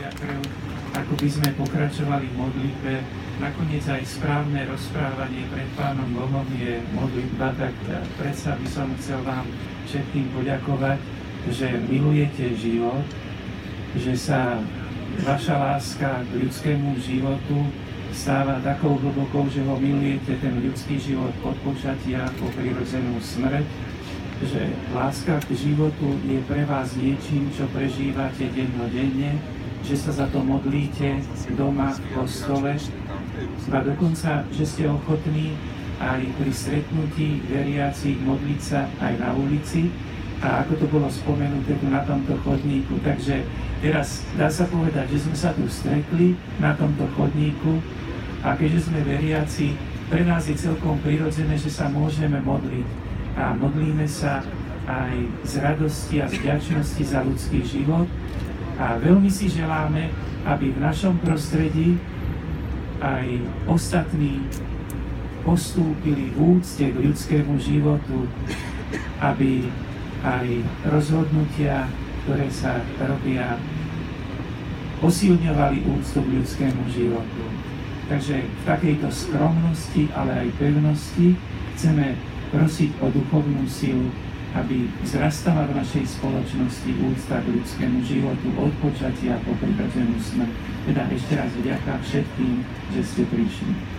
moja krv, ako by sme pokračovali v modlitbe. Nakoniec aj správne rozprávanie pred Pánom Bohom je modlitba, tak predsa by som chcel vám všetkým poďakovať, že milujete život, že sa vaša láska k ľudskému životu stáva takou hlbokou, že ho milujete, ten ľudský život od počatia po prirodzenú smrť, že láska k životu je pre vás niečím, čo prežívate dennodenne, že sa za to modlíte doma v kostole, a dokonca, že ste ochotní aj pri stretnutí veriacich modliť sa aj na ulici, a ako to bolo spomenuté tu na tomto chodníku. Takže teraz dá sa povedať, že sme sa tu stretli na tomto chodníku, a keďže sme veriaci, pre nás je celkom prirodzené, že sa môžeme modliť. A modlíme sa aj z radosti a z vďačnosti za ľudský život. A veľmi si želáme, aby v našom prostredí aj ostatní postúpili v úcte k ľudskému životu, aby aj rozhodnutia, ktoré sa robia, posilňovali úctu k ľudskému životu. Takže v takejto skromnosti, ale aj pevnosti chceme prosiť o duchovnú silu, aby vzrastala v našej spoločnosti úcta k ľudskému životu od počatia po prirodzenú smrť. Teda ešte raz vďaka všetkým, že ste prišli.